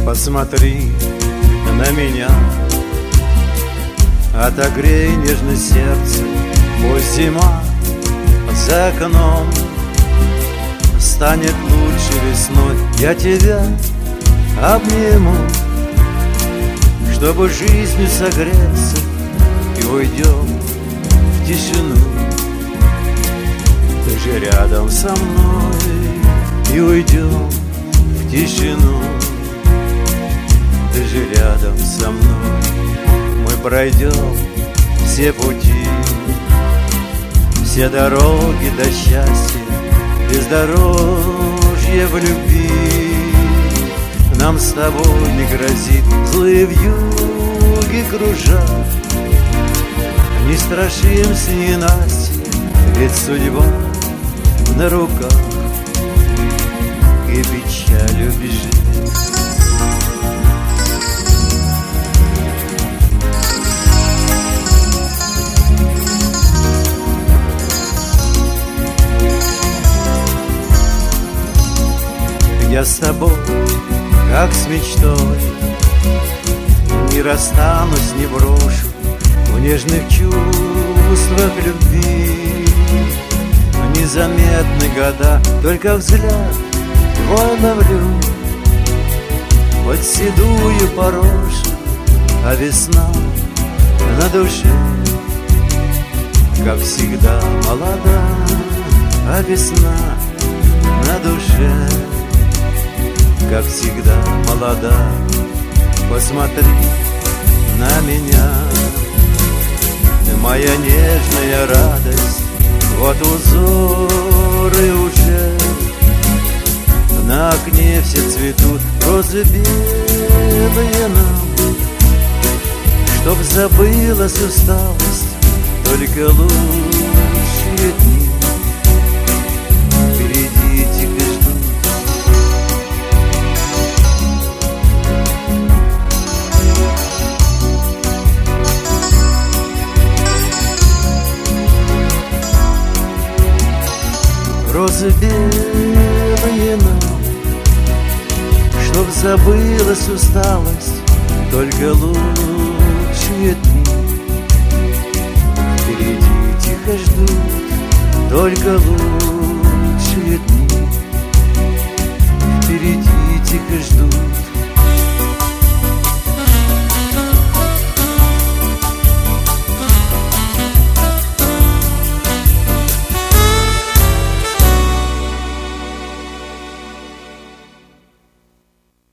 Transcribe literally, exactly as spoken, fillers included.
Посмотри на меня, отогрей нежно сердце. Пусть зима за окном станет лучше весной. Я тебя обниму, чтобы жизнью согреться, и уйдем в тишину. Ты же рядом со мной, и уйдем в тишину. Ты же рядом со мной. Мы пройдем все пути, все дороги до счастья, бездорожье в любви. Нам с тобой не грозит злые вьюги кружат. Не страшимся ненастья, ведь судьба на руках, и печалью бежит. Я с тобой, как с мечтой, не расстанусь, не брошу в нежных чувствах любви. Незаметны года, только взгляд твой ловлю. Хоть седую порошу, а весна на душе, как всегда молода, а весна на душе, как всегда молода. Посмотри на меня, моя нежная радость. Вот узоры уже на окне все цветут, розы белые нам, чтоб забылась усталость, только лучшие дни впереди тебя ждут. Розы белые нам, чтоб забылась усталость, только лучшие дни впереди тихо ждут, только лучшие дни.